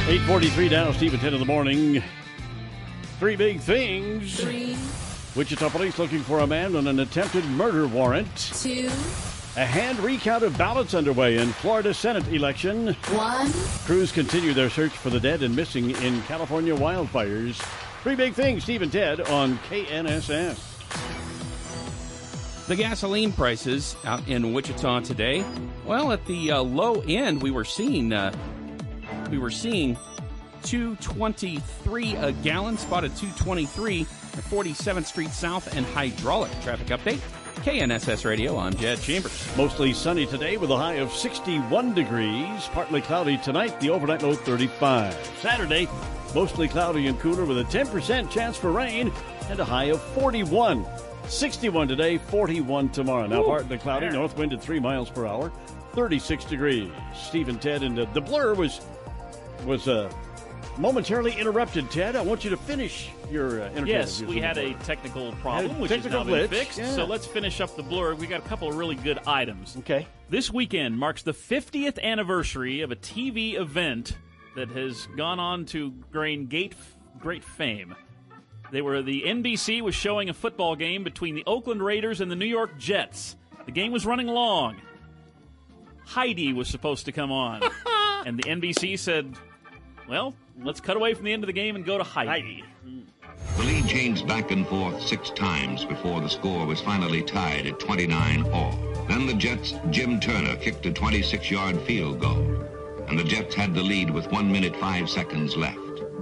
8:43 now, Steve at 10 in the morning. Three big things. 3, Wichita police looking for a man on an attempted murder warrant. 2, A hand recount of ballots underway in Florida Senate election. 1. Crews continue their search for the dead and missing in California wildfires. Three big things, Steve and Ted on KNSS. The gasoline prices out in Wichita today, well, at the low end, we were seeing $2.23 a gallon, spotted $2.23 at 47th Street South and Hydraulic. Traffic update, KNSS Radio. I'm Jed Chambers. Mostly sunny today with a high of 61 degrees. Partly cloudy tonight, the overnight low 35. Saturday, mostly cloudy and cooler with a 10% chance for rain and a high of 41. 61 today, 41 tomorrow. Now partly cloudy, north wind at 3 miles per hour, 36 degrees. Steve and Ted, and the blur was momentarily interrupted. Ted, I want you to finish your interview. Yes, we had a technical problem, which has now been fixed. Yeah. So let's finish up the blur. We got a couple of really good items. Okay. This weekend marks the 50th anniversary of a TV event that has gone on to gain great fame. The NBC was showing a football game between the Oakland Raiders and the New York Jets. The game was running long. Heidi was supposed to come on. And the NBC said, well, let's cut away from the end of the game and go to Heidi. The lead changed back and forth 6 times before the score was finally tied at 29-all. Then the Jets' Jim Turner kicked a 26-yard field goal, and the Jets had the lead with 1 minute 5 seconds left.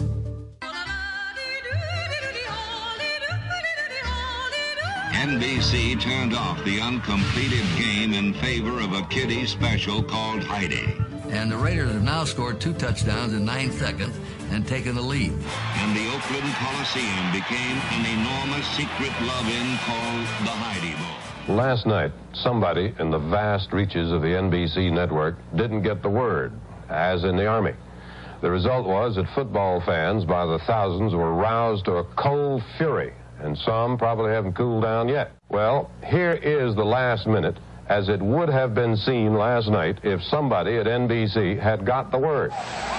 NBC turned off the uncompleted game in favor of a kiddie special called Heidi. And the Raiders have now scored 2 touchdowns in 9 seconds and taken the lead. And the Oakland Coliseum became an enormous secret love-in called the Heidi Bowl. Last night, somebody in the vast reaches of the NBC network didn't get the word, as in the Army. The result was that football fans by the thousands were roused to a cold fury, and some probably haven't cooled down yet. Well, here is the last minute, as it would have been seen last night if somebody at NBC had got the word.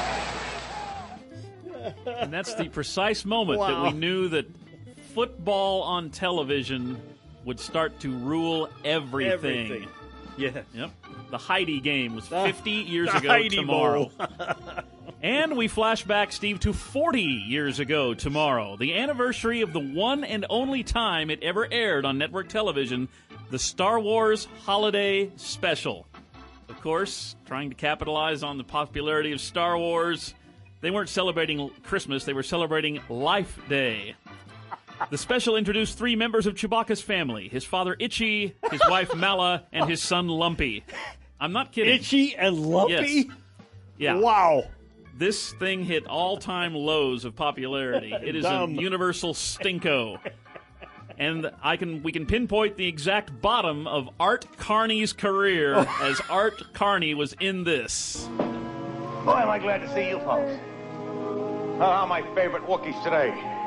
And that's the precise moment that we knew that football on television would start to rule everything. Yeah. Yep. The Heidi game was 50 years ago tomorrow. And we flash back, Steve, to 40 years ago tomorrow, the anniversary of the one and only time it ever aired on network television, the Star Wars Holiday Special. Of course, trying to capitalize on the popularity of Star Wars, they weren't celebrating Christmas, they were celebrating Life Day. The special introduced 3 members of Chewbacca's family, his father Itchy, his wife Mala, and his son Lumpy. I'm not kidding. Itchy and Lumpy? Yes. Yeah. Wow. This thing hit all-time lows of popularity. It is a universal stinko. And we can pinpoint the exact bottom of Art Carney's career as Art Carney was in this. Boy, am I glad to see you folks. Oh, my favorite Wookiees today.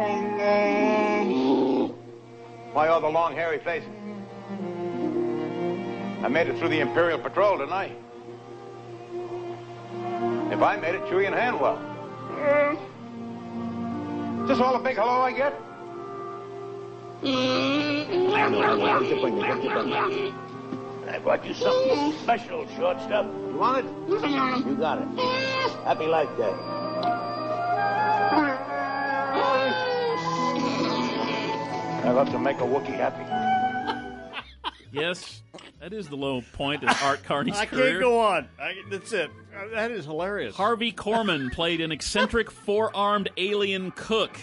Why all the long, hairy faces? I made it through the Imperial Patrol, didn't I? If I made it, Chewie and Hanwell. Is this all a big hello I get? I brought you something special, shortstop. You want it? You got it. Happy Life Day. I love to make a Wookiee happy. Yes, that is the low point in Art Carney's I career. can't go on. That's it. That is hilarious. Harvey Korman played an eccentric 4-armed alien cook.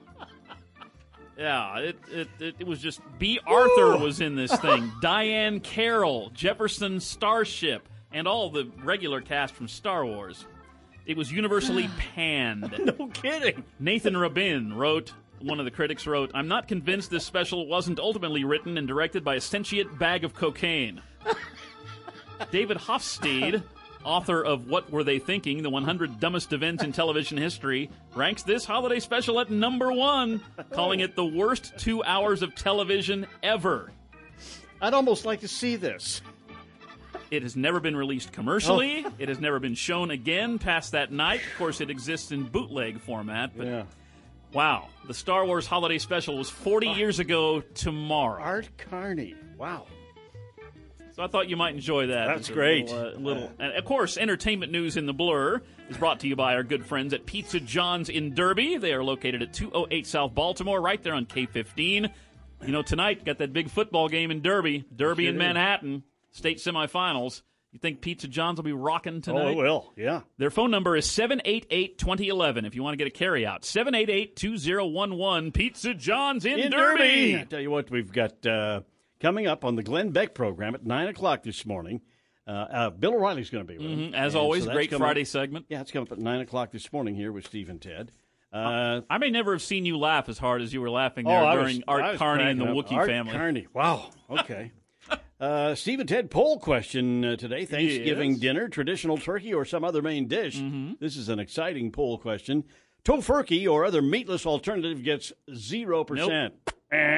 Yeah, it was just... B. Arthur was in this thing. Diane Carroll, Jefferson Starship, and all the regular cast from Star Wars. It was universally panned. No kidding. Nathan Rabin wrote... One of the critics wrote, I'm not convinced this special wasn't ultimately written and directed by a sentient bag of cocaine. David Hofstede, author of What Were They Thinking? The 100 Dumbest Events in Television History, ranks this holiday special at number 1, calling it the worst 2 hours of television ever. I'd almost like to see this. It has never been released commercially. It has never been shown again past that night. Of course, it exists in bootleg format. But wow, the Star Wars Holiday Special was 40 years ago tomorrow. Art Carney. Wow. So I thought you might enjoy that. That's great. And of course, entertainment news in the blur is brought to you by our good friends at Pizza John's in Derby. They are located at 208 South Baltimore, right there on K-15. You know, tonight, got that big football game in Derby. Derby in Manhattan, state semifinals. You think Pizza John's will be rocking tonight? Oh, it will, yeah. Their phone number is 788-2011 if you want to get a carryout. 788-2011, Pizza John's in Derby. I tell you what, we've got... coming up on the Glenn Beck program at 9 o'clock this morning, Bill O'Reilly's going to be with us. As always, great Friday segment. Yeah, it's coming up at 9 o'clock this morning here with Steve and Ted. I may never have seen you laugh as hard as you were laughing there during Art Carney and the Wookiee family. Art Carney, wow, okay. Steve and Ted poll question today. Thanksgiving dinner, traditional turkey or some other main dish? This is an exciting poll question. Tofurkey or other meatless alternative gets 0%. Nope.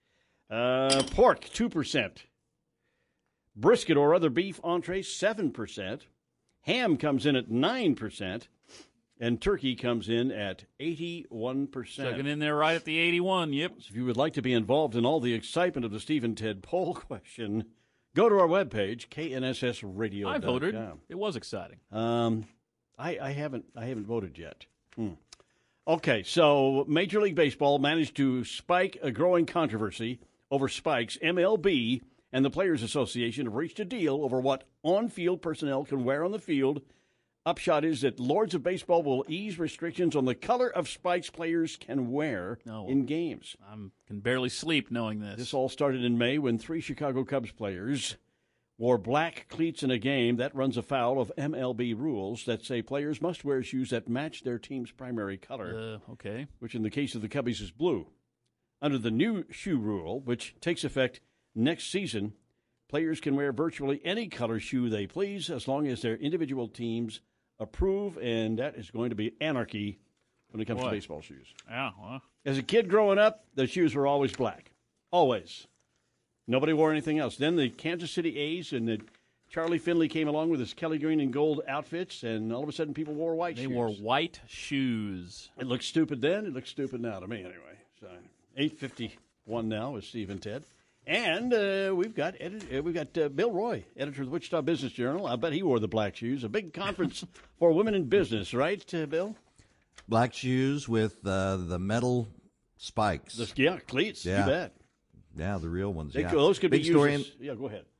Pork, 2%. Brisket or other beef entree, 7%. Ham comes in at 9%. And turkey comes in at 81%. Stuck in there right at the 81, yep. So if you would like to be involved in all the excitement of the Steve and Ted poll question, go to our webpage, knssradio.com. I voted. It was exciting. I haven't voted yet. Okay, so Major League Baseball managed to spike a growing controversy over spikes. MLB and the Players Association have reached a deal over what on-field personnel can wear on the field. Upshot is that Lords of Baseball will ease restrictions on the color of spikes players can wear in games. I can barely sleep knowing this. This all started in May when 3 Chicago Cubs players wore black cleats in a game. That runs afoul of MLB rules that say players must wear shoes that match their team's primary color, which in the case of the Cubbies is blue. Under the new shoe rule, which takes effect next season, players can wear virtually any color shoe they please as long as their individual teams approve, and that is going to be anarchy when it comes to baseball shoes. Yeah, well. As a kid growing up, the shoes were always black. Always. Nobody wore anything else. Then the Kansas City A's and Charlie Finley came along with his Kelly green and gold outfits, and all of a sudden people wore white shoes. They wore white shoes. It looked stupid then. It looks stupid now to me anyway. So 8:51 now with Steve and Ted. And we've got Bill Roy, editor of the Wichita Business Journal. I bet he wore the black shoes. A big conference for women in business, right, Bill? Black shoes with the metal spikes. Cleats, you bet. Yeah, the real ones. Those could big be story used. Yeah, go ahead.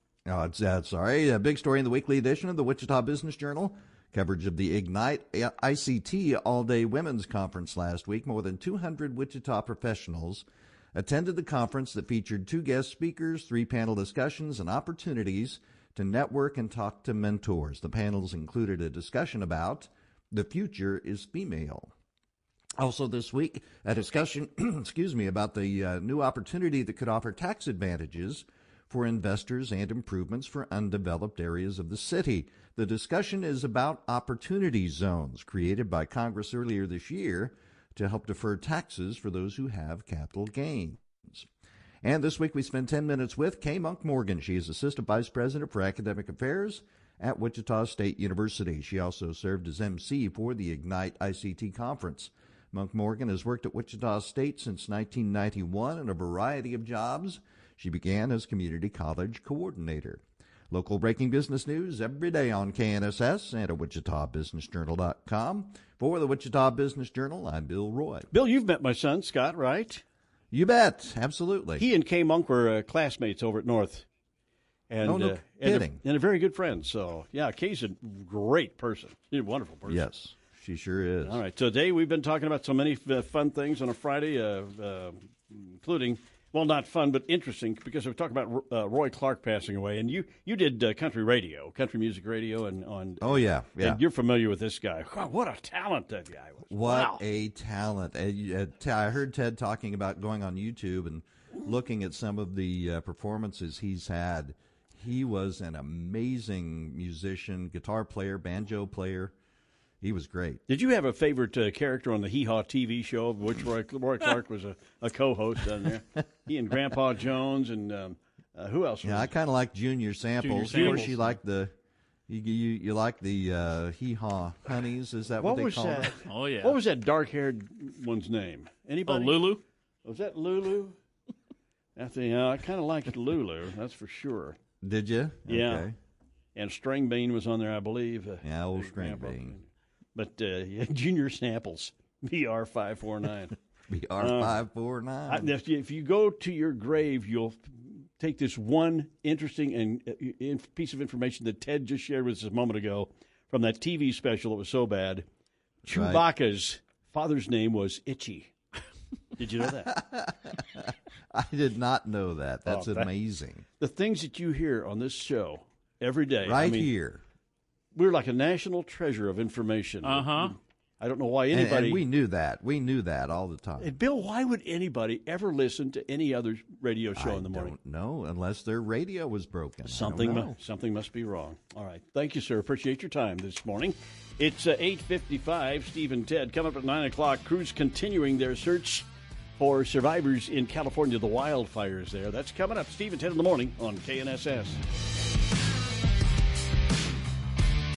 Oh, sorry. A big story in the weekly edition of the Wichita Business Journal. Coverage of the Ignite ICT All-Day Women's Conference last week. More than 200 Wichita professionals attended the conference that featured 2 guest speakers, 3 panel discussions, and opportunities to network and talk to mentors. The panels included a discussion about the future is female. Also this week, a discussion, about the new opportunity that could offer tax advantages for investors and improvements for undeveloped areas of the city. The discussion is about opportunity zones created by Congress earlier this year to help defer taxes for those who have capital gains. And this week we spent 10 minutes with Kay Monk Morgan. She is Assistant Vice President for Academic Affairs at Wichita State University. She also served as MC for the Ignite ICT Conference. Monk Morgan has worked at Wichita State since 1991 in a variety of jobs. She began as community college coordinator. Local breaking business news every day on KNSS and at WichitaBusinessJournal.com. For the Wichita Business Journal, I'm Bill Roy. Bill, you've met my son, Scott, right? You bet. Absolutely. He and Kay Monk were classmates over at North. And, no kidding. And a very good friend. So, yeah, Kay's a great person. She's a wonderful person. Yes, she sure is. All right. Today we've been talking about so many fun things on a Friday, including... Well, not fun, but interesting, because we're talking about Roy Clark passing away. And you did country music radio. And you're familiar with this guy. God, what a talent that guy was. What a talent. I heard Ted talking about going on YouTube and looking at some of the performances he's had. He was an amazing musician, guitar player, banjo player. He was great. Did you have a favorite character on the Hee Haw TV show, of which Roy Clark was a co-host on there? He and Grandpa Jones and Who else? Yeah, I kind of like Junior Samples. Of course, you like the you like the Hee Haw Honeys. Is that what they call it? Oh yeah. What was that dark-haired one's name? Anybody? Lulu. Was that Lulu? I kind of liked Lulu. That's for sure. Did you? Yeah. Okay. And String Bean was on there, I believe. Yeah, old String Bean. But Junior Samples, BR549. BR549. If you go to your grave, you'll take this one interesting and piece of information that Ted just shared with us a moment ago from that TV special that was so bad. Chewbacca's father's name was Itchy. Did you know that? I did not know that. That's amazing. The things that you hear on this show every day. Here. We're like a national treasure of information. Uh-huh. I don't know why anybody... And we knew that. We knew that all the time. And Bill, why would anybody ever listen to any other radio show in the morning? I don't know, unless their radio was broken. Something must be wrong. All right. Thank you, sir. Appreciate your time this morning. It's 8:55. Steve and Ted coming up at 9 o'clock. Crews continuing their search for survivors in California, the wildfires there. That's coming up. Steve and Ted in the morning on KNSS.